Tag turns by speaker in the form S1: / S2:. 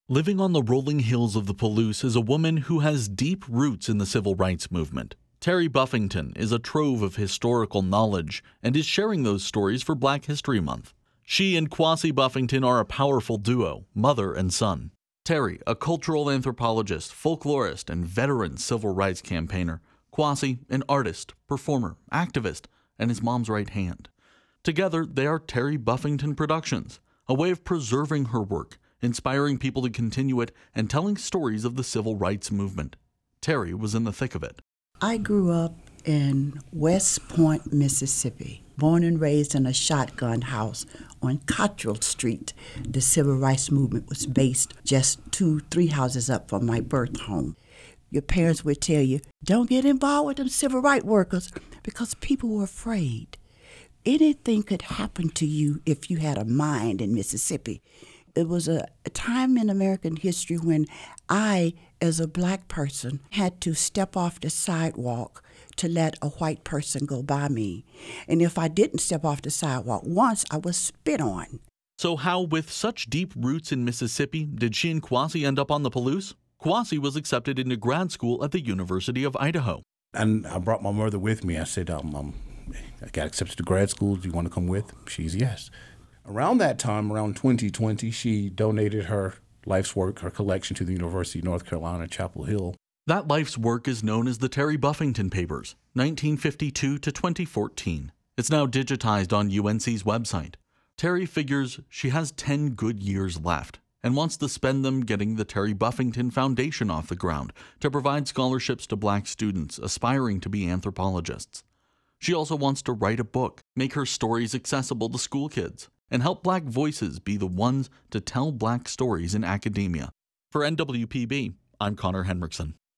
S1: Living on the rolling hills of the Palouse is a woman who has deep roots in the civil rights movement. Terry Buffington is a trove of historical knowledge and is sharing those stories for Black History Month. She and Kwasi Buffington are a powerful duo, mother and son. Terry, a cultural anthropologist, folklorist, and veteran civil rights campaigner. Kwasi, an artist, performer, activist, and his mom's right hand. Together, they are Terry Buffington Productions, a way of preserving her work, inspiring people to continue it, and telling stories of the civil rights movement. Terry was in the thick of it.
S2: I grew up in West Point, Mississippi, born and raised in a shotgun house on Cottrell Street. The civil rights movement was based just 2-3 houses up from my birth home. Your parents would tell you, don't get involved with them civil rights workers because people were afraid. Anything could happen to you if you had a mind in Mississippi. It was a time in American history when I, as a black person, had to step off the sidewalk to let a white person go by me. And if I didn't step off the sidewalk once, I was spit on.
S1: So how, with such deep roots in Mississippi, did she and Kwasi end up on the Palouse? Kwasi was accepted into grad school at the University of Idaho.
S3: And I brought my mother with me. I said, I got accepted to grad school. Do you want to come with? She's yes. Around that time, around 2020, she donated her life's work, her collection, to the University of North Carolina, Chapel Hill.
S1: That life's work is known as the Terry Buffington Papers, 1952 to 2014. It's now digitized on UNC's website. Terry figures she has 10 good years left and wants to spend them getting the Terry Buffington Foundation off the ground to provide scholarships to black students aspiring to be anthropologists. She also wants to write a book, make her stories accessible to school kids, and help black voices be the ones to tell black stories in academia. For NWPB, I'm Connor Henriksen.